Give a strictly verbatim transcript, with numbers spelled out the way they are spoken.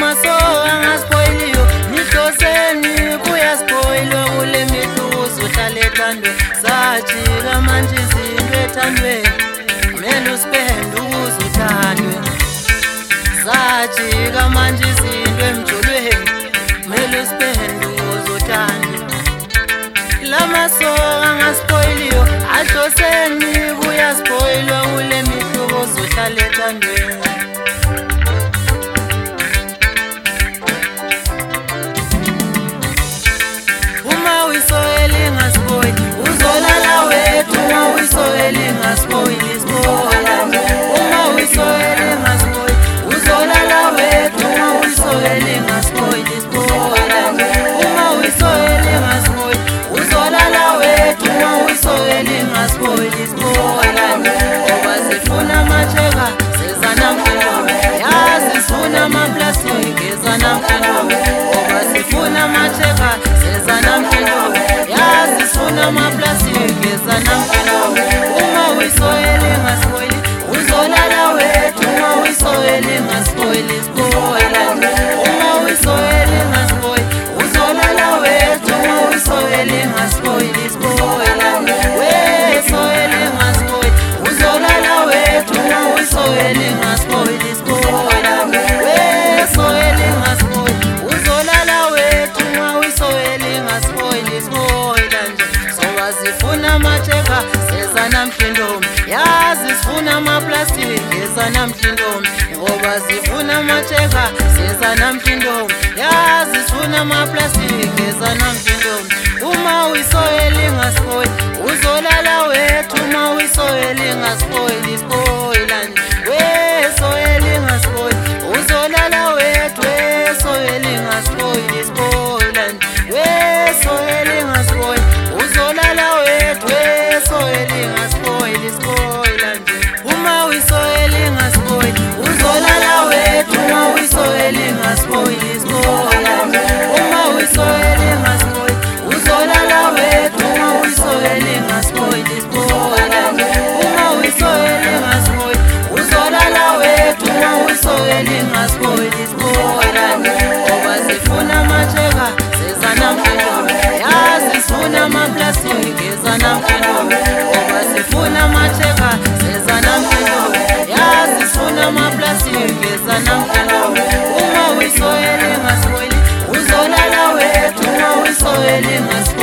lamasoka ngaspoiliyo nihloseni kuyaspoilwa kule mihluzo hlale ethandwe sajika manje izinto ethandweni kumele usipende ukuze uthandwe sajika manje izinto emjolweni kumele usipende ukuze uthandwe lamasoka ngaspoiliyo ahloseni kuyaspoilwa kule mihluzo hlale ethandweni uzolala wethu uma uyisoyeli ngaspoili spoila uma uyisoyeli ngaspoili uzolala wethu uma uyisoyeli ngaspoili spoila uma uyisoyeli ngaspoili uzolala wethu uma uyisoyeli ngaspoili spoila ngoba sifuna macheka seza namhlanje yazi sifuna amaplastic eza namhlanje ngoba sifuna macheka seza namhlanje yazi sifuna amaplastic eza namhlanje uma uyisoyeli ngaspoili uzolala wethu uma uyisoyeli ngaspoili spoila uma uyisoyeli ngaspoili uzolala wethu uma uyisoyeli ngaspoili spoila we soyeli ngaspoili uzolala wethu uma uyisoyeli ngaspoili spoila we soyeli ngaspoili uzolala wethu uma uyisoyeli ngaspoili spoila soba sifuna macheka seza namhlanje yazi sifuna amaplastic eza namhlanje ngoba sifuna macheka seza namhlanje yazi sifuna amaplastic eza namhlanje uma uyisoyeli ngaspoili uzolala wethu uma uyisoyeli ngaspoili spoila we soyeli ngaspoili uzolala wethu we soyeli ngaspoili spoila we soyeli ngaspoili uzolala wethu we soyeli ngaspoili spoila uma uyisoyeli ngaspoili uzolala wethu uma uyisoyeli ngaspoili spoila uma uyisoyeli ngaspoili uzolala wethu uma uyisoyeli ngaspoili spoila uma uyisoyeli ngaspoili uzolala wethu uma uyisoyeli ngaspoili spoila ngoba sifuna macheka seza namhlanje yazi sifuna amaplastic eza namhlanje ngoba sifuna macheka seza namhlanje yazi sifuna amaplastic eza namhlanje uma uyisoyeli ngaspoili uzolala wethu uma uyisoyeli ngaspoili